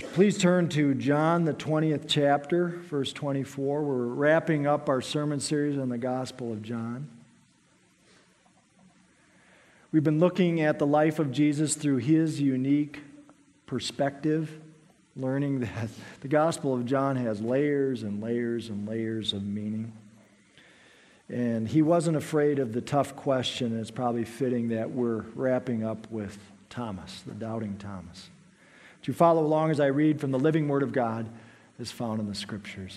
Please turn to John, the 20th chapter, verse 24. We're wrapping up our sermon series on the Gospel of John. We've been looking at the life of Jesus through his unique perspective, learning that the Gospel of John has layers and layers and layers of meaning. And he wasn't afraid of the tough question, and it's probably fitting that we're wrapping up with Thomas, the doubting Thomas. Would you follow along as I read from the living Word of God as found in the Scriptures?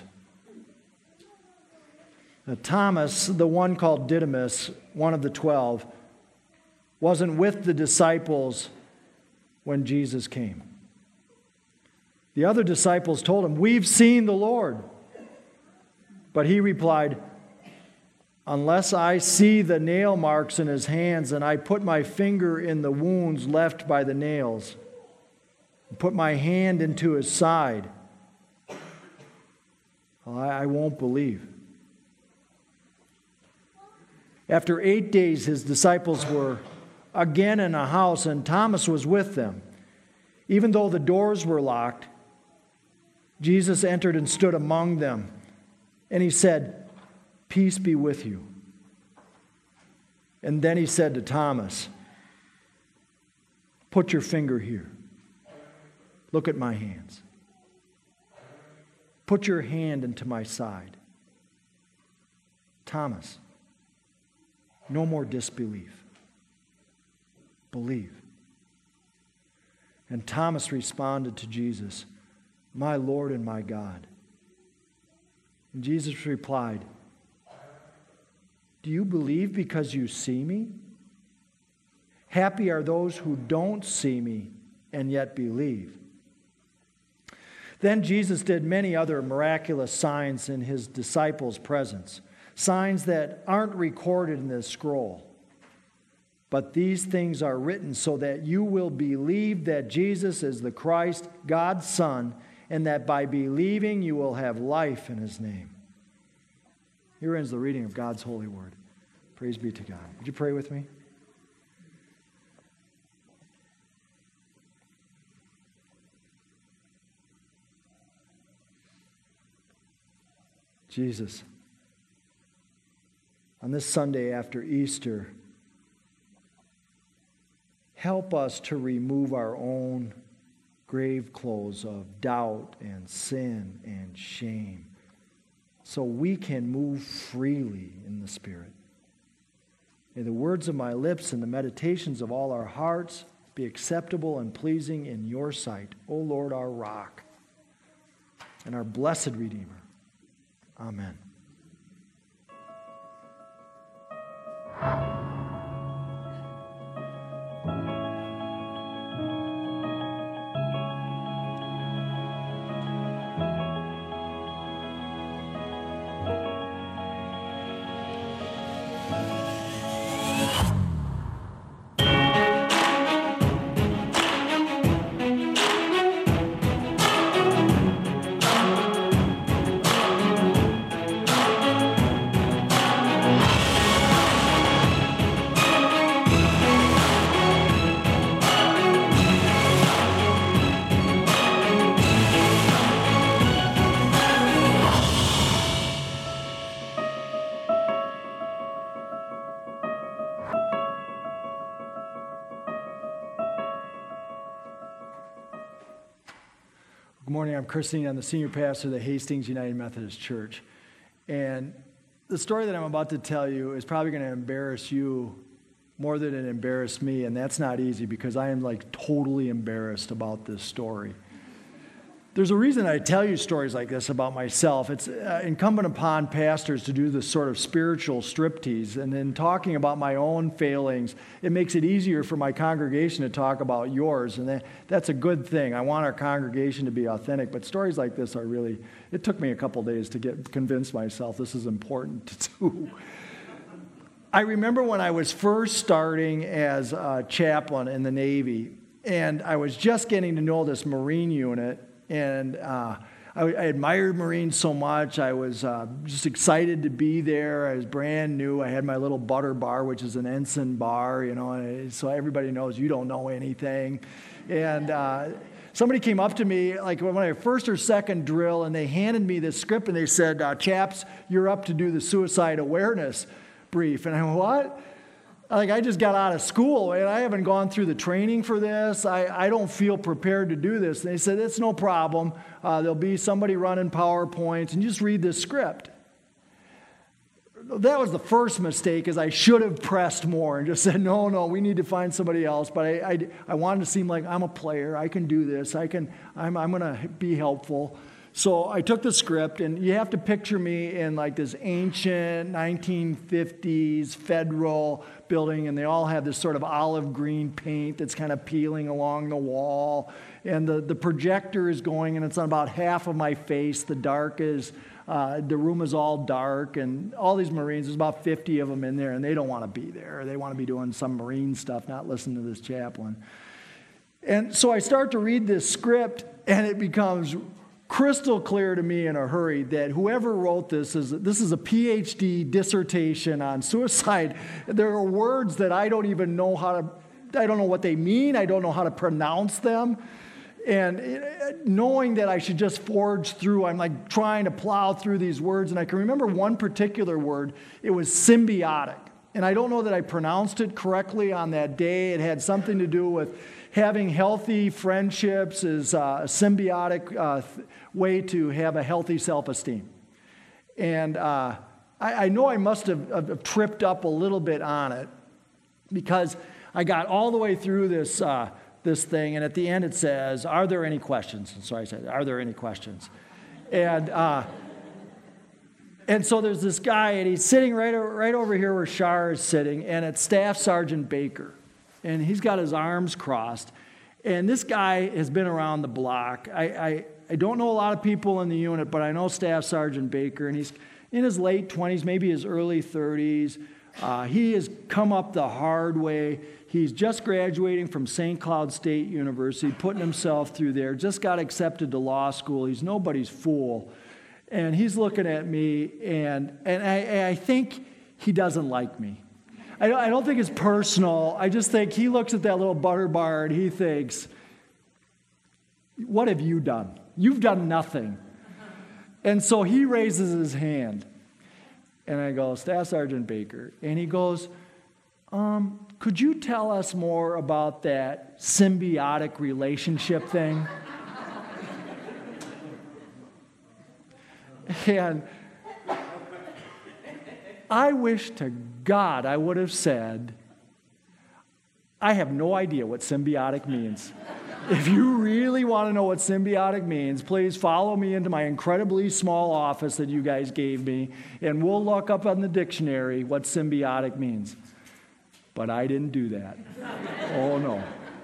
Now, Thomas, the one called Didymus, one of the 12, wasn't with the disciples when Jesus came. The other disciples told him, "We've seen the Lord." But he replied, "Unless I see the nail marks in his hands and I put my finger in the wounds left by the nails, and put my hand into his side, I won't believe." After 8 days, his disciples were again in a house, and Thomas was with them. Even though the doors were locked, Jesus entered and stood among them, and he said, "Peace be with you." And then he said to Thomas, "Put your finger here. Look at my hands. Put your hand into my side." Thomas, no more disbelief. Believe. And Thomas responded to Jesus, "My Lord and my God." And Jesus replied, "Do you believe because you see me? Happy are those who don't see me and yet believe." Then Jesus did many other miraculous signs in his disciples' presence, signs that aren't recorded in this scroll. But these things are written so that you will believe that Jesus is the Christ, God's Son, and that by believing you will have life in his name. Here ends the reading of God's holy word. Praise be to God. Would you pray with me? Jesus, on this Sunday after Easter, help us to remove our own grave clothes of doubt and sin and shame so we can move freely in the Spirit. May the words of my lips and the meditations of all our hearts be acceptable and pleasing in your sight, O Lord, our rock and our blessed Redeemer. Amen. Good morning, I'm Christine. I'm the senior pastor of the Hastings United Methodist Church. And the story that I'm about to tell you is probably going to embarrass you more than it embarrassed me, and that's not easy because I am totally embarrassed about this story. There's a reason I tell you stories like this about myself. It's incumbent upon pastors to do this sort of spiritual striptease, and in talking about my own failings, it makes it easier for my congregation to talk about yours, and that's a good thing. I want our congregation to be authentic, but stories like this are really, it took me a couple days to convince myself this is important to do. I remember when I was first starting as a chaplain in the Navy, and I was just getting to know this Marine unit, and I admired Marines so much. I was just excited to be there. I was brand new. I had my little butter bar, which is an ensign bar, and so everybody knows you don't know anything. And somebody came up to me, like when I first or second drill, and they handed me this script, and they said, "Chaps, you're up to do the suicide awareness brief." And I went, "What?" Like, I just got out of school, and I haven't gone through the training for this. I don't feel prepared to do this. And they said, "It's no problem. There'll be somebody running PowerPoints, and just read this script." That was the first mistake, is I should have pressed more and just said, no, we need to find somebody else. But I wanted to seem like I'm a player. I can do this. I'm going to be helpful. So I took the script, and you have to picture me in like this ancient 1950s federal building, and they all have this sort of olive green paint that's kind of peeling along the wall. And the projector is going, and it's on about half of my face. The room is all dark, and all these Marines, there's about 50 of them in there, and they don't want to be there. They want to be doing some Marine stuff, not listening to this chaplain. And so I start to read this script, and it becomes crystal clear to me in a hurry that whoever wrote this is a PhD dissertation on suicide. There are words that I don't even know I don't know what they mean. I don't know how to pronounce them. And knowing that I should just forge through, I'm like trying to plow through these words. And I can remember one particular word. It was symbiotic. And I don't know that I pronounced it correctly on that day. It had something to do with having healthy friendships is a symbiotic way to have a healthy self-esteem. And I know I must have tripped up a little bit on it, because I got all the way through this thing, and at the end it says, "Are there any questions?" And so I said, "Are there any questions?" And so there's this guy, and he's sitting right over here where Shar is sitting, and it's Staff Sergeant Baker. And he's got his arms crossed. And this guy has been around the block. I don't know a lot of people in the unit, but I know Staff Sergeant Baker, and he's in his late 20s, maybe his early 30s. He has come up the hard way. He's just graduating from St. Cloud State University, putting himself through there, just got accepted to law school. He's nobody's fool. And he's looking at me, and I think he doesn't like me. I don't think it's personal. I just think he looks at that little butter bar and he thinks, "What have you done? You've done nothing." And so he raises his hand. And I go, "Staff Sergeant Baker." And he goes, "Could you tell us more about that symbiotic relationship thing?" And I wish to God I would have said, "I have no idea what symbiotic means. If you really want to know what symbiotic means, please follow me into my incredibly small office that you guys gave me, and we'll look up on the dictionary what symbiotic means." But I didn't do that. Oh, no.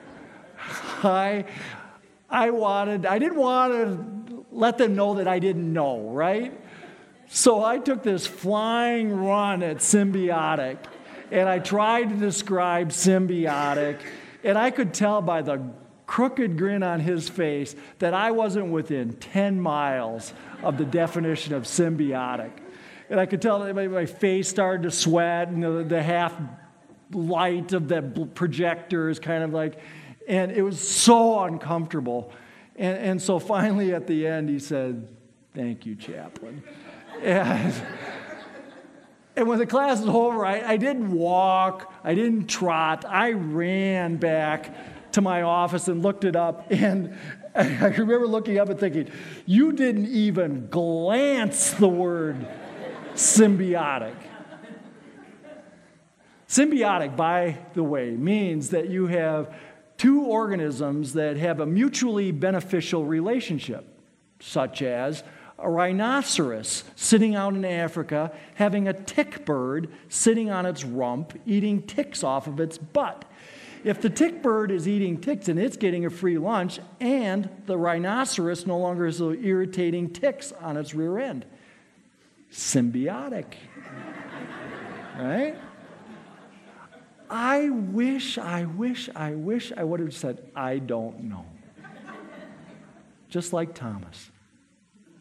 I didn't want to let them know that I didn't know, right? So I took this flying run at symbiotic, and I tried to describe symbiotic, and I could tell by the crooked grin on his face that I wasn't within 10 miles of the definition of symbiotic. And I could tell that my face started to sweat, and the half light of the projector is kind of like, and it was so uncomfortable. And so finally at the end he said, "Thank you, Chaplain." And when the class was over, I didn't walk, I didn't trot, I ran back to my office and looked it up. And I remember looking up and thinking, "You didn't even glance the word symbiotic." Symbiotic, by the way, means that you have two organisms that have a mutually beneficial relationship, such as a rhinoceros sitting out in Africa having a tick bird sitting on its rump eating ticks off of its butt. If the tick bird is eating ticks and it's getting a free lunch, and the rhinoceros no longer has irritating ticks on its rear end. Symbiotic. Right? I wish I would have said, "I don't know." Just like Thomas.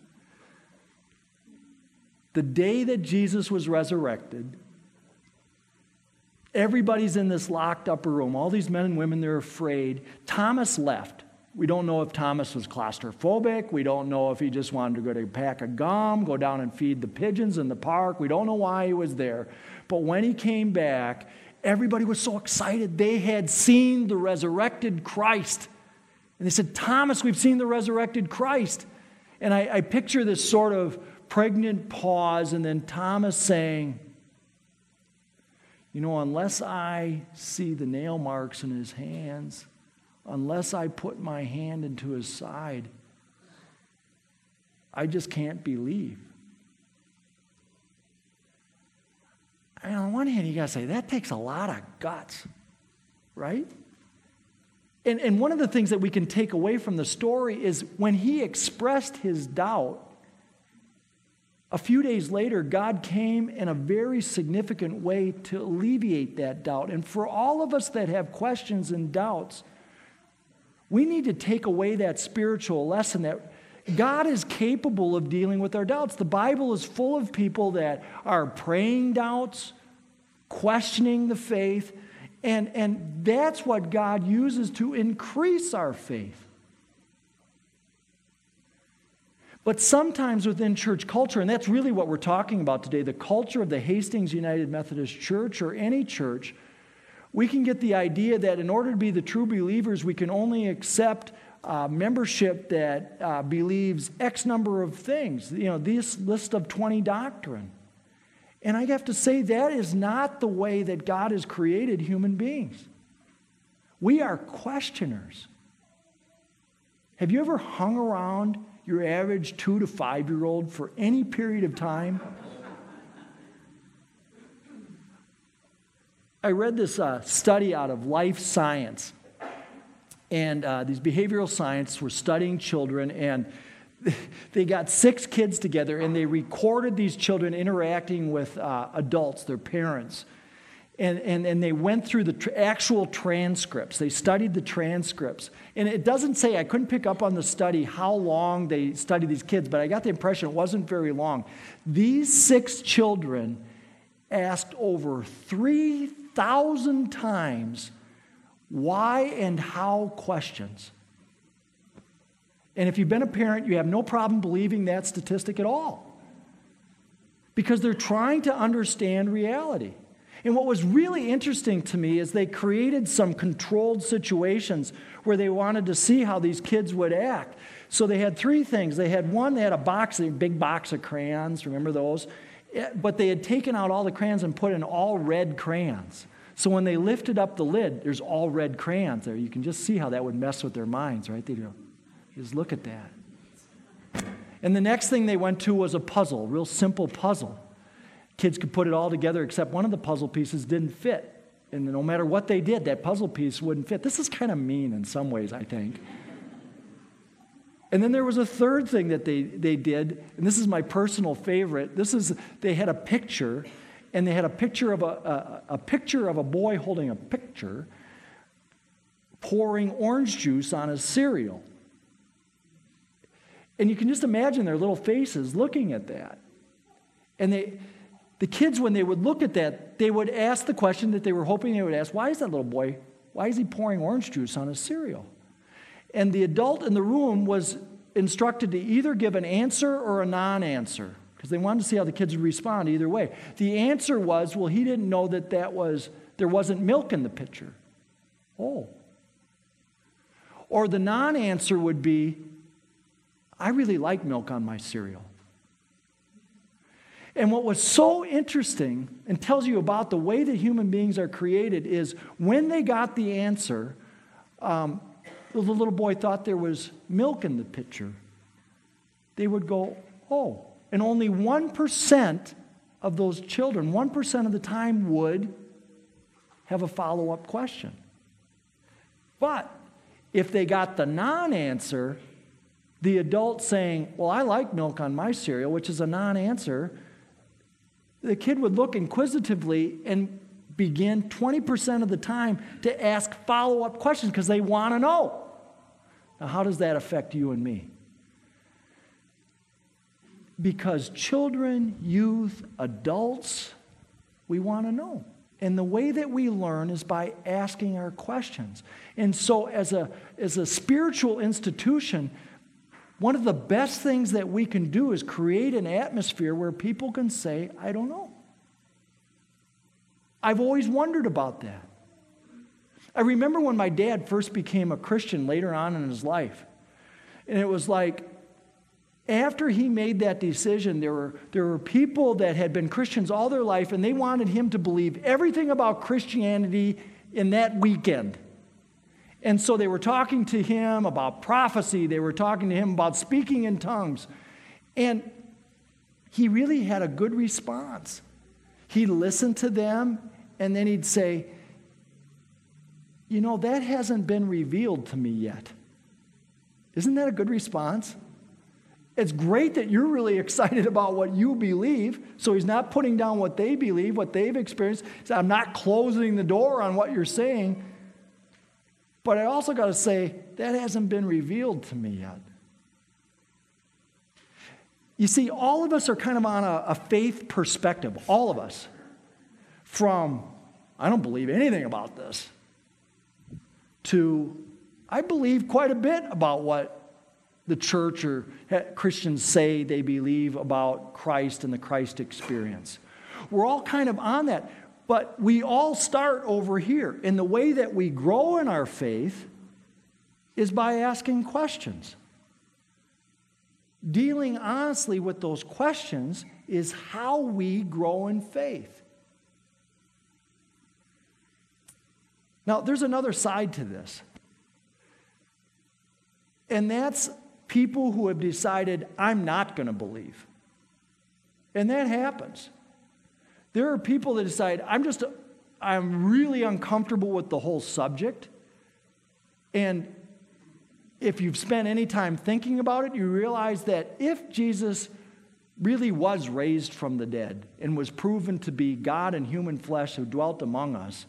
The day that Jesus was resurrected, everybody's in this locked upper room. All these men and women, they're afraid. Thomas left. We don't know if Thomas was claustrophobic. We don't know if he just wanted to go to a pack of gum, go down and feed the pigeons in the park. We don't know why he was there. But when he came back, everybody was so excited. They had seen the resurrected Christ. And they said, Thomas, we've seen the resurrected Christ. And I picture this sort of pregnant pause, and then Thomas saying, unless I see the nail marks in his hands, unless I put my hand into his side, I just can't believe. And on one hand, you got to say, that takes a lot of guts, right? And one of the things that we can take away from the story is when he expressed his doubt, a few days later, God came in a very significant way to alleviate that doubt. And for all of us that have questions and doubts, we need to take away that spiritual lesson that God is capable of dealing with our doubts. The Bible is full of people that are praying doubts, questioning the faith, and that's what God uses to increase our faith. But sometimes within church culture, and that's really what we're talking about today, the culture of the Hastings United Methodist Church or any church, we can get the idea that in order to be the true believers, we can only accept membership that believes X number of things, this list of 20 doctrine. And I have to say that is not the way that God has created human beings. We are questioners. Have you ever hung around your average 2 to 5-year-old for any period of time? I read this study out of Life Science, and these behavioral scientists were studying children, and they got 6 kids together, and they recorded these children interacting with adults, their parents, and they went through the actual transcripts. They studied the transcripts. And it doesn't say, I couldn't pick up on the study how long they studied these kids, but I got the impression it wasn't very long. These 6 children asked over 3,000 times why and how questions. And if you've been a parent, you have no problem believing that statistic at all. Because they're trying to understand reality. And what was really interesting to me is they created some controlled situations where they wanted to see how these kids would act. So they had 3 things. They had a big box of crayons, remember those? But they had taken out all the crayons and put in all red crayons. So when they lifted up the lid, there's all red crayons there. You can just see how that would mess with their minds, right? They'd go, just look at that. And the next thing they went to was a puzzle, a real simple puzzle. Kids could put it all together except one of the puzzle pieces didn't fit. And no matter what they did, that puzzle piece wouldn't fit. This is kind of mean in some ways, I think. And then there was a third thing that they did, and this is my personal favorite. They had a picture, and they had a picture of a boy holding a picture, pouring orange juice on his cereal. And you can just imagine their little faces looking at that. And the kids, when they would look at that, they would ask the question that they were hoping they would ask, why is that little boy, why is he pouring orange juice on his cereal? And the adult in the room was instructed to either give an answer or a non-answer, because they wanted to see how the kids would respond either way. The answer was, well, he didn't know that there wasn't milk in the pitcher. Oh. Or the non-answer would be, I really like milk on my cereal. And what was so interesting and tells you about the way that human beings are created is when they got the answer, the little boy thought there was milk in the pitcher. They would go, oh. And only 1% of those children, 1% of the time would have a follow-up question. But if they got the non-answer, the adult saying, well, I like milk on my cereal, which is a non-answer, the kid would look inquisitively and begin 20% of the time to ask follow-up questions because they want to know. Now, how does that affect you and me? Because children, youth, adults, we want to know. And the way that we learn is by asking our questions. And so as a spiritual institution, one of the best things that we can do is create an atmosphere where people can say, I don't know. I've always wondered about that. I remember when my dad first became a Christian later on in his life. And it was like, after he made that decision, there were people that had been Christians all their life, and they wanted him to believe everything about Christianity in that weekend. And so they were talking to him about prophecy. They were talking to him about speaking in tongues. And he really had a good response. He'd listen to them, and then he'd say, that hasn't been revealed to me yet. Isn't that a good response? It's great that you're really excited about what you believe. So he's not putting down what they believe, what they've experienced. So I'm not closing the door on what you're saying. But I also got to say, that hasn't been revealed to me yet. You see, all of us are kind of on a faith perspective, all of us. From, I don't believe anything about this, to, I believe quite a bit about what the church or Christians say they believe about Christ and the Christ experience. We're all kind of on that, but we all start over here. And the way that we grow in our faith is by asking questions. Dealing honestly with those questions is how we grow in faith. Now, there's another side to this. And that's people who have decided, I'm not going to believe. And that happens. There are people that decide, I'm really uncomfortable with the whole subject. And if you've spent any time thinking about it, you realize that if Jesus really was raised from the dead and was proven to be God in human flesh who dwelt among us,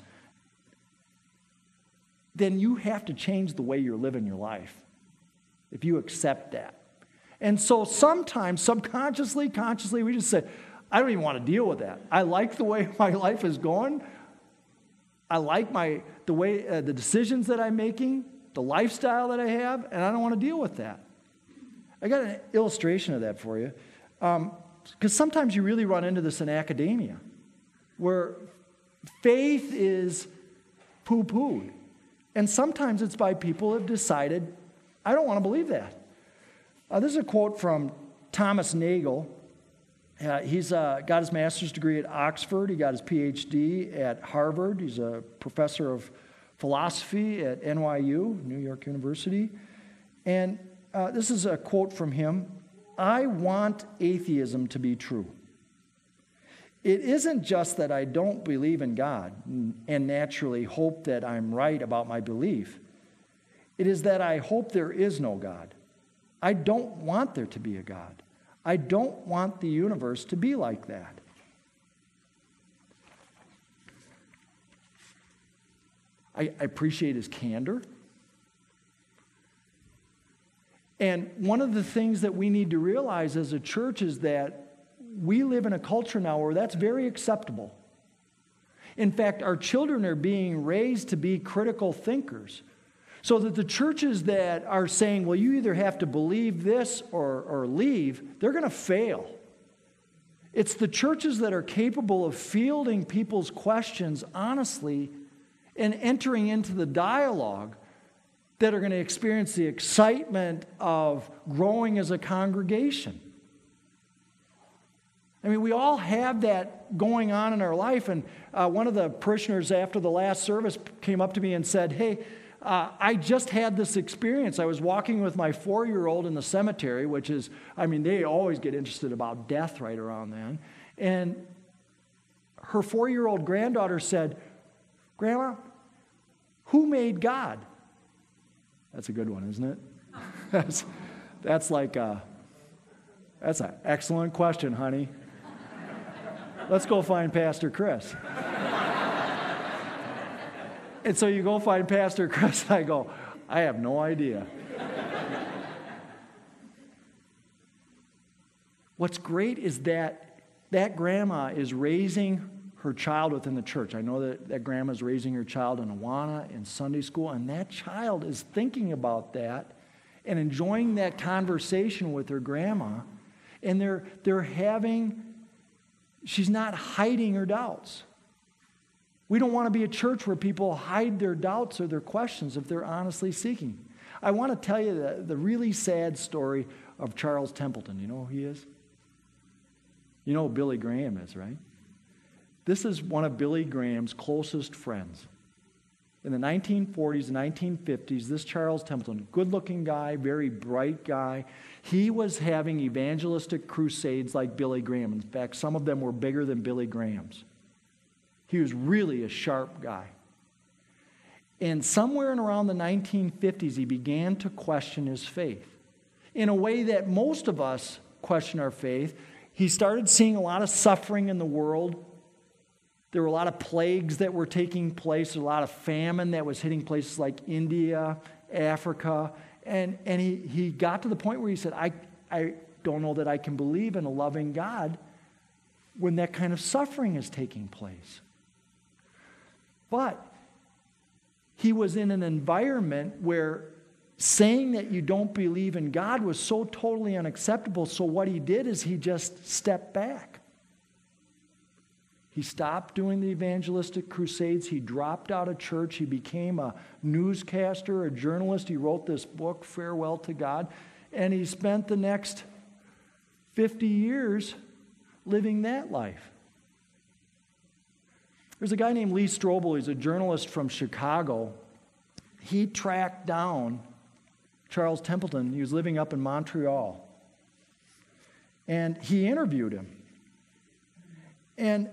then you have to change the way you're living your life if you accept that. And so sometimes, subconsciously, consciously, we just say, I don't even want to deal with that. I like the way my life is going. I like the way the decisions that I'm making, the lifestyle that I have, and I don't want to deal with that. I got an illustration of that for you. Because sometimes you really run into this in academia, where faith is poo-pooed. And sometimes it's by people who have decided, I don't want to believe that. This is a quote from Thomas Nagel. He's got his master's degree at Oxford. He got his PhD at Harvard. He's a professor of philosophy at NYU, New York University. And this is a quote from him. I want atheism to be true. It isn't just that I don't believe in God and naturally hope that I'm right about my belief. It is that I hope there is no God. I don't want there to be a God. I don't want the universe to be like that. I appreciate his candor. And one of the things that we need to realize as a church is that we live in a culture now where that's very acceptable. In fact, our children are being raised to be critical thinkers. So that the churches that are saying, well, you either have to believe this or leave, they're going to fail. It's the churches that are capable of fielding people's questions honestly and entering into the dialogue that are going to experience the excitement of growing as a congregation. I mean, we all have that going on in our life. And one of the parishioners after the last service came up to me and said, hey, I just had this experience. I was walking with my 4-year-old in the cemetery, which is, they always get interested about death right around then. And her 4-year-old granddaughter said, Grandma, who made God? That's a good one, isn't it? That's an excellent question, honey. Let's go find Pastor Chris. And so you go find Pastor Chris, and I go, I have no idea. what's great is that grandma is raising her child within the church. I know that grandma is raising her child in Awana in Sunday school, and that child is thinking about that and enjoying that conversation with her grandma, and they're having, she's not hiding her doubts. We don't want to be a church where people hide their doubts or their questions if they're honestly seeking. I want to tell you the really sad story of Charles Templeton. You know who he is? You know who Billy Graham is, right? This is one of Billy Graham's closest friends. In the 1940s and 1950s, this Charles Templeton, good-looking guy, very bright guy, he was having evangelistic crusades like Billy Graham. In fact, some of them were bigger than Billy Graham's. He was really a sharp guy. And somewhere in around the 1950s, he began to question his faith. In a way that most of us question our faith, he started seeing a lot of suffering in the world. There were a lot of plagues that were taking place, a lot of famine that was hitting places like India, Africa. And he got to the point where he said, I don't know that I can believe in a loving God when that kind of suffering is taking place. But he was in an environment where saying that you don't believe in God was so totally unacceptable. So what he did is he just stepped back. He stopped doing the evangelistic crusades. He dropped out of church. He became a newscaster, a journalist. He wrote this book, Farewell to God. And he spent the next 50 years living that life. There's a guy named Lee Strobel. He's a journalist from Chicago. He tracked down Charles Templeton. He was living up in Montreal. And he interviewed him. And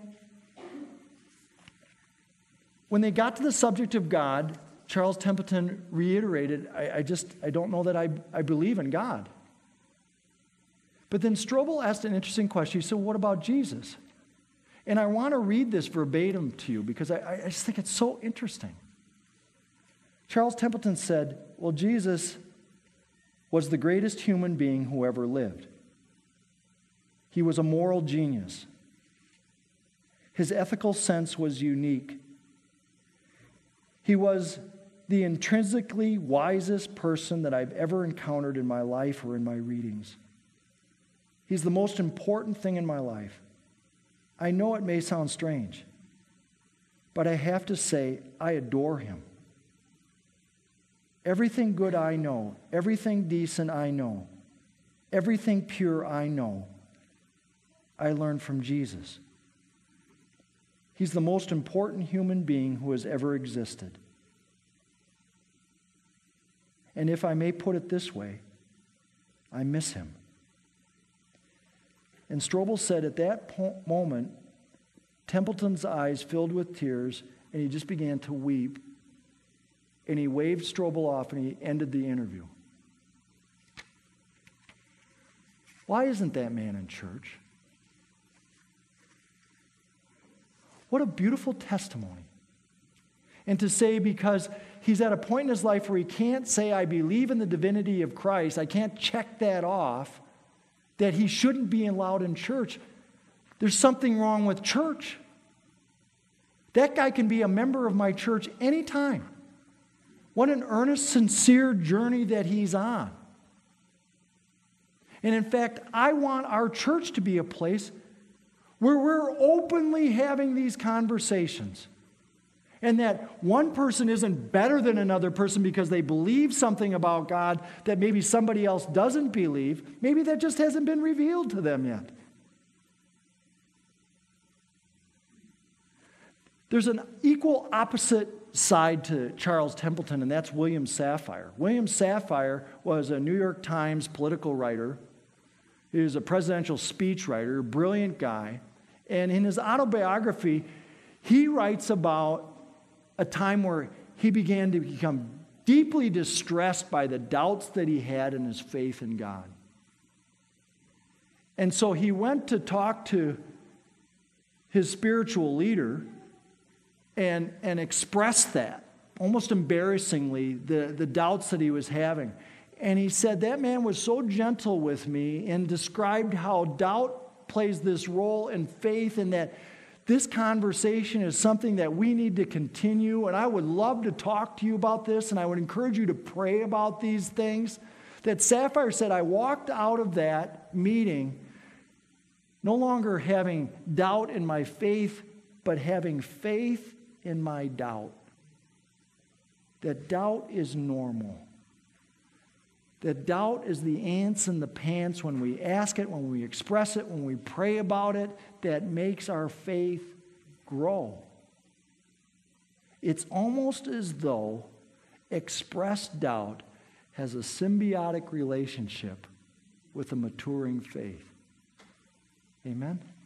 when they got to the subject of God, Charles Templeton reiterated, I don't know that I believe in God. But then Strobel asked an interesting question. He said, what about Jesus? And I want to read this verbatim to you because I just think it's so interesting. Charles Templeton said, well, Jesus was the greatest human being who ever lived. He was a moral genius. His ethical sense was unique. He was the intrinsically wisest person that I've ever encountered in my life or in my readings. He's the most important thing in my life. I know it may sound strange, but I have to say I adore him. Everything good I know, everything decent I know, everything pure I know, I learned from Jesus. He's the most important human being who has ever existed. And if I may put it this way, I miss him. And Strobel said at that moment, Templeton's eyes filled with tears, and he just began to weep. And he waved Strobel off, and he ended the interview. Why isn't that man in church? What a beautiful testimony. And to say because he's at a point in his life where he can't say, I believe in the divinity of Christ, I can't check that off, that he shouldn't be allowed in church. There's something wrong with church. That guy can be a member of my church anytime. What an earnest, sincere journey that he's on. And in fact, I want our church to be a place where we're openly having these conversations. And that one person isn't better than another person because they believe something about God that maybe somebody else doesn't believe. Maybe that just hasn't been revealed to them yet. There's an equal opposite side to Charles Templeton, and that's William Safire. William Safire was a New York Times political writer. He was a presidential speechwriter, brilliant guy. And in his autobiography, he writes about a time where he began to become deeply distressed by the doubts that he had in his faith in God. And so he went to talk to his spiritual leader and express that, almost embarrassingly, the doubts that he was having. And he said that man was so gentle with me and described how doubt plays this role in faith, and that this conversation is something that we need to continue. And I would love to talk to you about this, and I would encourage you to pray about these things. That Sapphire said, I walked out of that meeting no longer having doubt in my faith, but having faith in my doubt. That doubt is normal. That doubt is the ants in the pants when we ask it, when we express it, when we pray about it, that makes our faith grow. It's almost as though expressed doubt has a symbiotic relationship with a maturing faith. Amen?